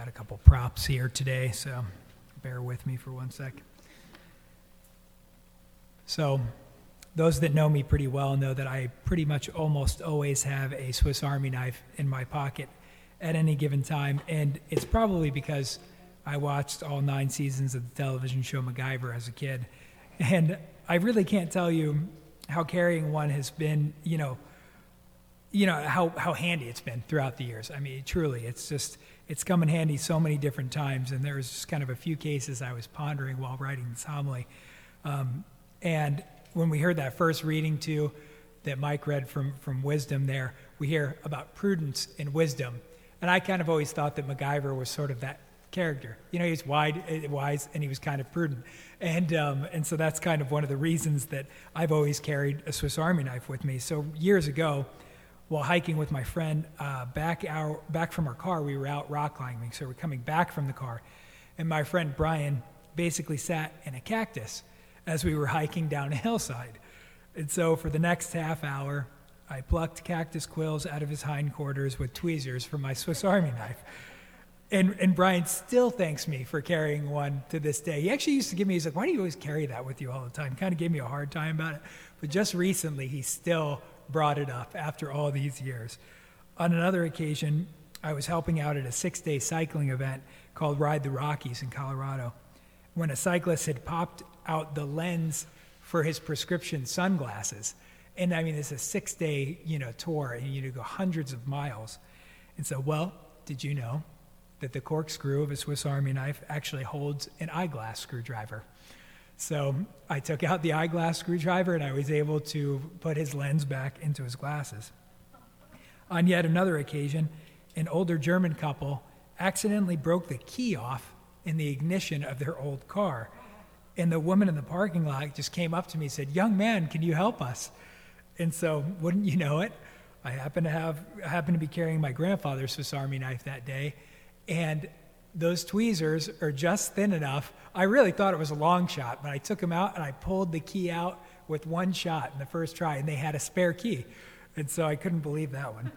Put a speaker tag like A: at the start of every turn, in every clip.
A: got a couple props here today, so bear with me for 1 sec. So those that know me pretty well know that I pretty much almost always have a Swiss Army knife in my pocket at any given time, and it's probably because I watched all 9 seasons of the television show MacGyver as a kid, and I really can't tell you how carrying one has been, how handy it's been throughout the years. I mean, truly, it's come in handy so many different times, and there was just kind of a few cases I was pondering while writing this homily. And when we heard that first reading, too, that Mike read from Wisdom there, we hear about prudence and wisdom. And I kind of always thought that MacGyver was sort of that character. He's wise, and he was kind of prudent. And so that's kind of one of the reasons that I've always carried a Swiss Army knife with me. So years ago, while hiking with my friend, back from our car, we were out rock climbing. So we're coming back from the car, and my friend Brian basically sat in a cactus as we were hiking down a hillside. And so for the next half hour, I plucked cactus quills out of his hindquarters with tweezers from my Swiss Army knife. And Brian still thanks me for carrying one to this day. He actually used to give me, he's like, why do you always carry that with you all the time? Kind of gave me a hard time about it. But just recently, he still brought it up after all these years. On another occasion, I was helping out at a 6-day cycling event called Ride the Rockies in Colorado, when a cyclist had popped out the lens for his prescription sunglasses. And I mean, it's a 6-day, tour, and you go hundreds of miles. And so, well, did you know that the corkscrew of a Swiss Army knife actually holds an eyeglass screwdriver? So I took out the eyeglass screwdriver, and I was able to put his lens back into his glasses. On yet another occasion, an older German couple accidentally broke the key off in the ignition of their old car. And the woman in the parking lot just came up to me and said, "Young man, can you help us?" And so, wouldn't you know it, I happened to be carrying my grandfather's Swiss Army knife that day, and those tweezers are just thin enough. I really thought it was a long shot, but I took them out and I pulled the key out with one shot in the first try, and they had a spare key. And so I couldn't believe that one.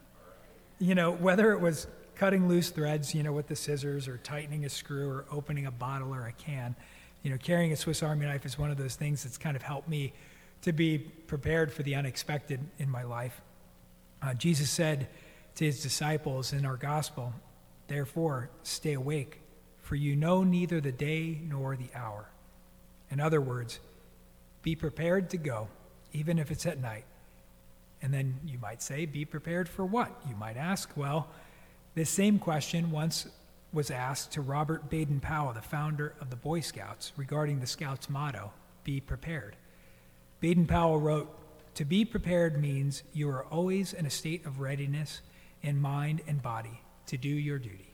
A: Whether it was cutting loose threads, with the scissors, or tightening a screw, or opening a bottle or a can, carrying a Swiss Army knife is one of those things that's kind of helped me to be prepared for the unexpected in my life. Jesus said to his disciples in our gospel, "Therefore, stay awake, for you know neither the day nor the hour." In other words, be prepared to go, even if it's at night. And then you might say, be prepared for what? You might ask. Well, this same question once was asked to Robert Baden-Powell, the founder of the Boy Scouts, regarding the Scouts' motto, "Be prepared." Baden-Powell wrote, "To be prepared means you are always in a state of readiness in mind and body to do your duty."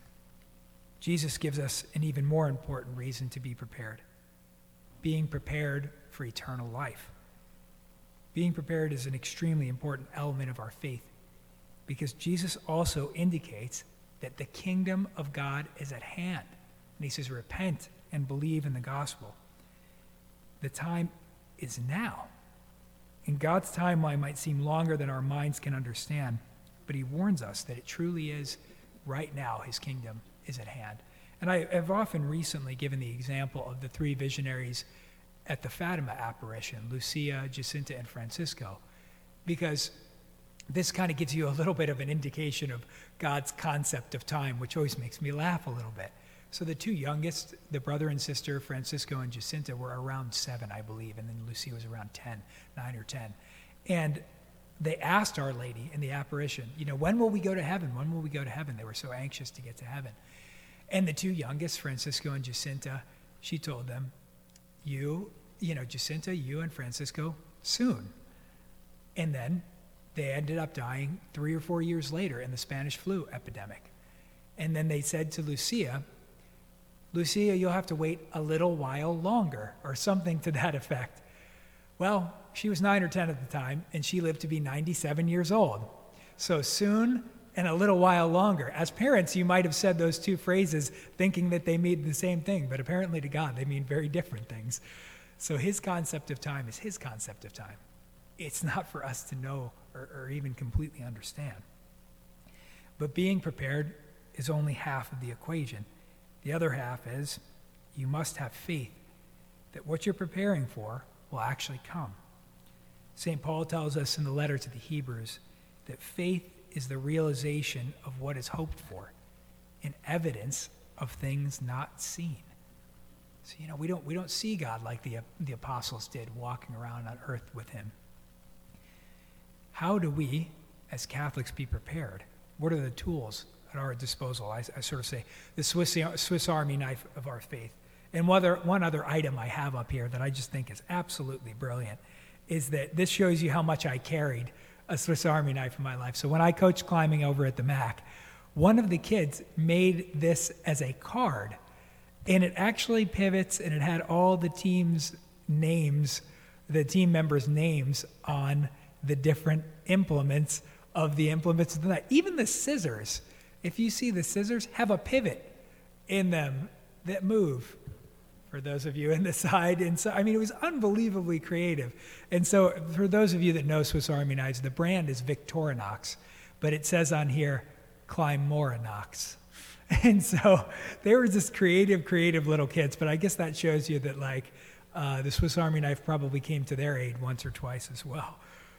A: Jesus gives us an even more important reason to be prepared: being prepared for eternal life. Being prepared is an extremely important element of our faith, because Jesus also indicates that the kingdom of God is at hand. And he says, repent and believe in the gospel. The time is now. And God's timeline might seem longer than our minds can understand, but he warns us that it truly is right now. His kingdom is at hand. And I have often recently given the example of the 3 visionaries at the Fatima apparition, Lucia, Jacinta, and Francisco, because this kind of gives you a little bit of an indication of God's concept of time, which always makes me laugh a little bit. So the 2 youngest, the brother and sister, Francisco and Jacinta, were around 7, I believe, and then Lucia was around 9 or 10. And they asked Our Lady in the apparition, when will we go to heaven? When will we go to heaven? They were so anxious to get to heaven. And the 2 youngest, Francisco and Jacinta, she told them, Jacinta, you and Francisco, soon. And then they ended up dying 3 or 4 years later in the Spanish flu epidemic. And then they said to Lucia, you'll have to wait a little while longer, or something to that effect. Well, she was 9 or 10 at the time, and she lived to be 97 years old. So soon and a little while longer. As parents, you might have said those 2 phrases thinking that they mean the same thing, but apparently to God, they mean very different things. So his concept of time is his concept of time. It's not for us to know or even completely understand. But being prepared is only half of the equation. The other half is you must have faith that what you're preparing for will actually come. St. Paul tells us in the letter to the Hebrews that faith is the realization of what is hoped for and evidence of things not seen. So, we don't see God like the apostles did walking around on earth with him. How do we, as Catholics, be prepared? What are the tools at our disposal? I sort of say the Swiss Army knife of our faith. And one other item I have up here that I just think is absolutely brilliant is that this shows you how much I carried a Swiss Army knife in my life. So when I coached climbing over at the MAC, one of the kids made this as a card, and it actually pivots, and it had all the team's names, the team members' names on the different implements of the implements of the night. Even the scissors, if you see the scissors, have a pivot in them that move, for those of you in the side. And so, it was unbelievably creative. And so for those of you that know Swiss Army knives, the brand is Victorinox, but it says on here, Climbmorinox. And so they were just creative little kids, but I guess that shows you that the Swiss Army knife probably came to their aid once or twice as well.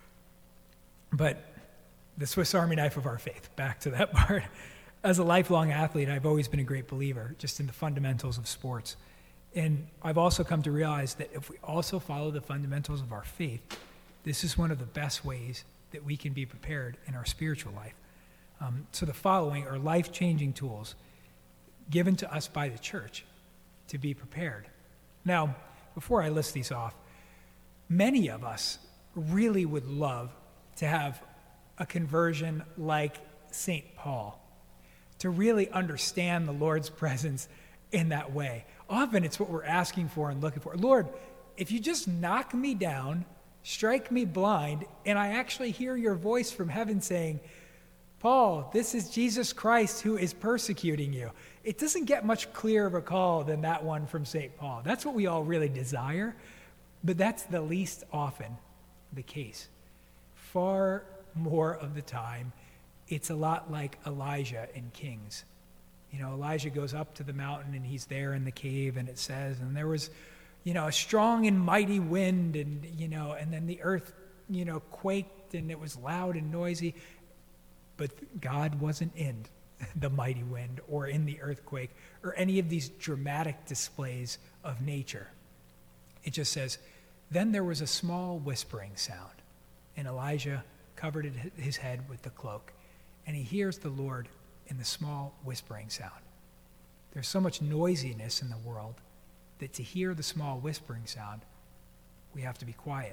A: But the Swiss Army knife of our faith, back to that part. As a lifelong athlete, I've always been a great believer just in the fundamentals of sports. And I've also come to realize that if we also follow the fundamentals of our faith, this is one of the best ways that we can be prepared in our spiritual life. So the following are life-changing tools given to us by the church to be prepared. Now, before I list these off, many of us really would love to have a conversion like St. Paul, to really understand the Lord's presence in that way. Often it's what we're asking for and looking for. Lord, if you just knock me down, strike me blind, and I actually hear your voice from heaven saying, Paul, this is Jesus Christ who is persecuting you. It doesn't get much clearer of a call than that one from St. Paul. That's what we all really desire, but that's the least often the case. Far more of the time, it's a lot like Elijah in Kings. Elijah goes up to the mountain and he's there in the cave, and it says, and there was, a strong and mighty wind, and, and then the earth, quaked, and it was loud and noisy. But God wasn't in the mighty wind or in the earthquake or any of these dramatic displays of nature. It just says, then there was a small whispering sound, and Elijah covered his head with the cloak, and he hears the Lord in the small whispering sound. There's so much noisiness in the world that to hear the small whispering sound, we have to be quiet.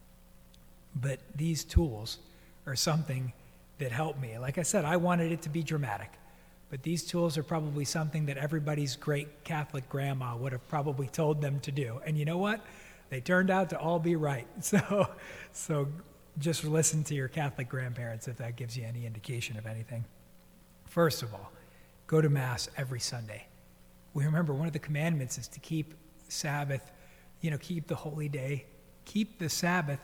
A: But these tools are something that help me. Like I said, I wanted it to be dramatic, but these tools are probably something that everybody's great Catholic grandma would have probably told them to do. And you know what? They turned out to all be right. So just listen to your Catholic grandparents if that gives you any indication of anything. First of all, go to Mass every Sunday. We remember one of the commandments is to keep Sabbath, keep the holy day, keep the Sabbath,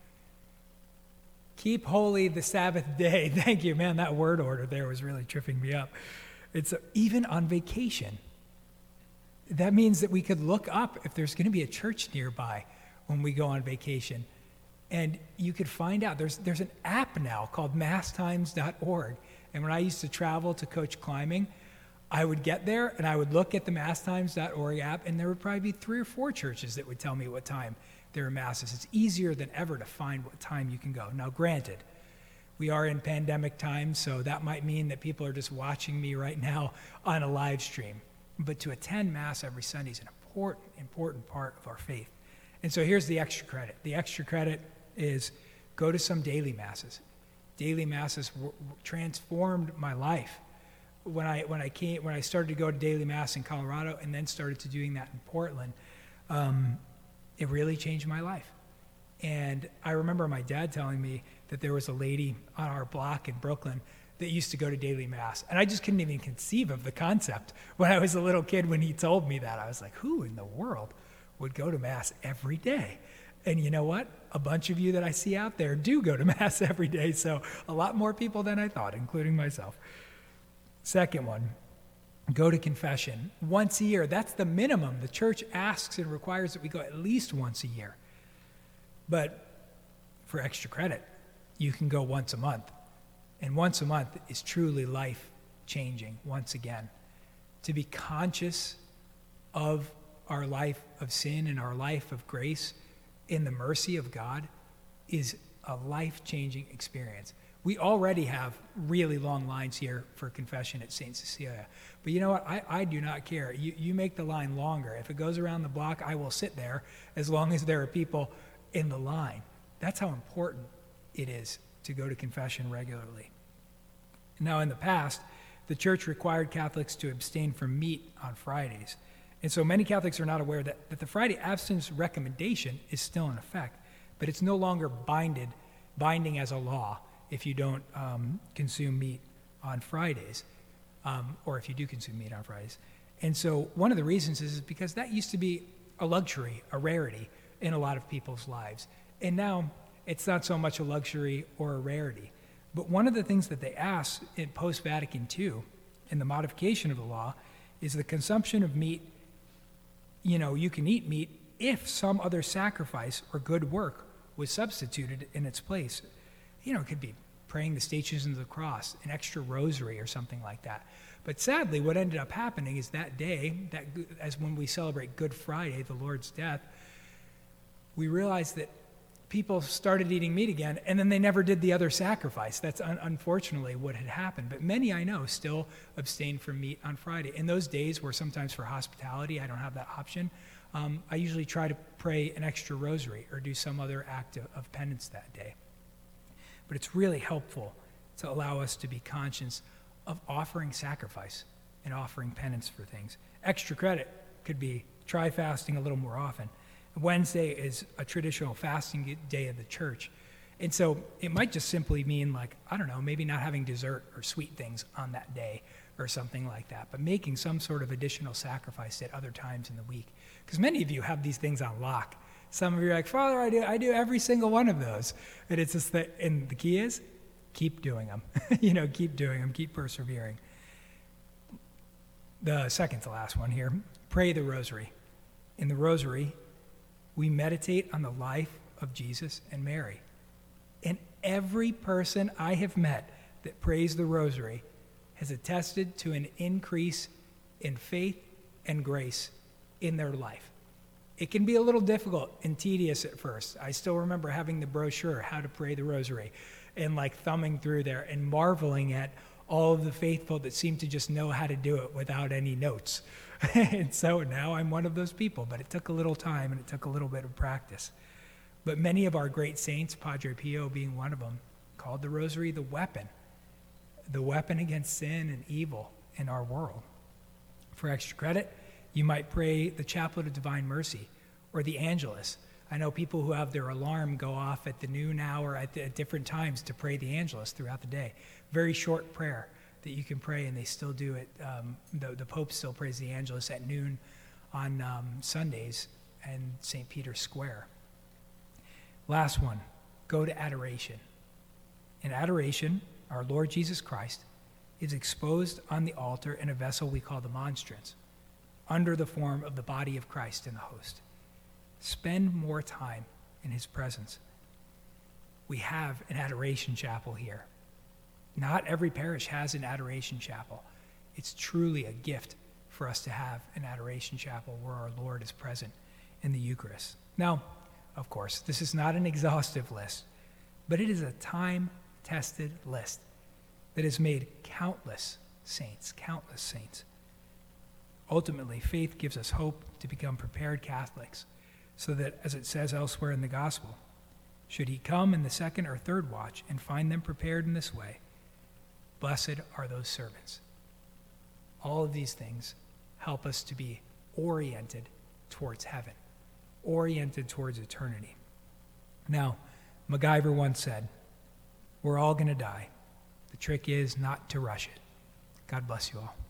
A: keep holy the Sabbath day. Thank you, man, that word order there was really tripping me up. It's even on vacation. That means that we could look up if there's going to be a church nearby when we go on vacation. And you could find out, there's an app now called masstimes.org. And when I used to travel to coach climbing, I would get there and I would look at the masstimes.org app, and there would probably be 3 or 4 churches that would tell me what time there are masses. It's easier than ever to find what time you can go. Now, granted, we are in pandemic times, so that might mean that people are just watching me right now on a live stream. But to attend Mass every Sunday is an important part of our faith. And so here's the extra credit. The extra credit is go to some daily Masses. Daily Masses transformed my life. When I started to go to daily Mass in Colorado and then started to doing that in Portland, it really changed my life. And I remember my dad telling me that there was a lady on our block in Brooklyn that used to go to daily Mass. And I just couldn't even conceive of the concept when I was a little kid. When he told me that, I was like, who in the world would go to Mass every day? And you know what? A bunch of you that I see out there do go to Mass every day, so a lot more people than I thought, including myself. Second one, go to confession once a year. That's the minimum. The church asks and requires that we go at least once a year. But for extra credit, you can go once a month. And once a month is truly life-changing, once again. To be conscious of our life of sin and our life of grace in the mercy of God is a life-changing experience. We already have really long lines here for confession at St. Cecilia. But you know what? I do not care. You make the line longer. If it goes around the block, I will sit there as long as there are people in the line. That's how important it is to go to confession regularly. Now, in the past, the church required Catholics to abstain from meat on Fridays. And so many Catholics are not aware that the Friday abstinence recommendation is still in effect, but it's no longer binding as a law if you don't consume meat on Fridays, or if you do consume meat on Fridays. And so one of the reasons is because that used to be a luxury, a rarity in a lot of people's lives. And now it's not so much a luxury or a rarity. But one of the things that they asked in post-Vatican II, in the modification of the law, is the consumption of meat. You know, you can eat meat if some other sacrifice or good work was substituted in its place. You know, it could be praying the Stations of the Cross, an extra rosary or something like that. But sadly, what ended up happening is that day, as when we celebrate Good Friday, the Lord's death, we realized that people started eating meat again, and then they never did the other sacrifice. That's unfortunately what had happened. But many I know still abstain from meat on Friday. In those days where sometimes for hospitality I don't have that option, I usually try to pray an extra rosary or do some other act of penance that day. But it's really helpful to allow us to be conscious of offering sacrifice and offering penance for things. Extra credit could be try fasting a little more often. Wednesday is a traditional fasting day of the church. And so it might just simply mean, like, I don't know, maybe not having dessert or sweet things on that day or something like that, but making some sort of additional sacrifice at other times in the week. Because many of you have these things on lock. Some of you are like, Father, I do every single one of those. And it's just that, and the key is, keep doing them. Keep doing them, keep persevering. The second to last one here, pray the rosary. In the rosary, we meditate on the life of Jesus and Mary. And every person I have met that prays the rosary has attested to an increase in faith and grace in their life. It can be a little difficult and tedious at first. I still remember having the brochure, How to Pray the Rosary, and like thumbing through there and marveling at all of the faithful that seem to just know how to do it without any notes. And so now I'm one of those people, but it took a little time and it took a little bit of practice. But many of our great saints, Padre Pio being one of them, called the rosary the weapon against sin and evil in our world. For extra credit, you might pray the Chaplet of Divine Mercy or the Angelus. I know people who have their alarm go off at the noon hour at different times to pray the Angelus throughout the day. Very short prayer that you can pray, and they still do it. The Pope still prays the Angelus at noon on Sundays and St. Peter's Square. Last one, go to adoration. In adoration, our Lord Jesus Christ is exposed on the altar in a vessel we call the monstrance, under the form of the body of Christ in the host. Spend more time in his presence. We have an adoration chapel here. Not every parish has an adoration chapel. It's truly a gift for us to have an adoration chapel where our Lord is present in the Eucharist. Now, of course, this is not an exhaustive list, but it is a time-tested list that has made countless saints. Ultimately, faith gives us hope to become prepared Catholics, so that, as it says elsewhere in the Gospel, should he come in the second or third watch and find them prepared in this way, blessed are those servants. All of these things help us to be oriented towards heaven, oriented towards eternity. Now, MacGyver once said, we're all going to die. The trick is not to rush it. God bless you all.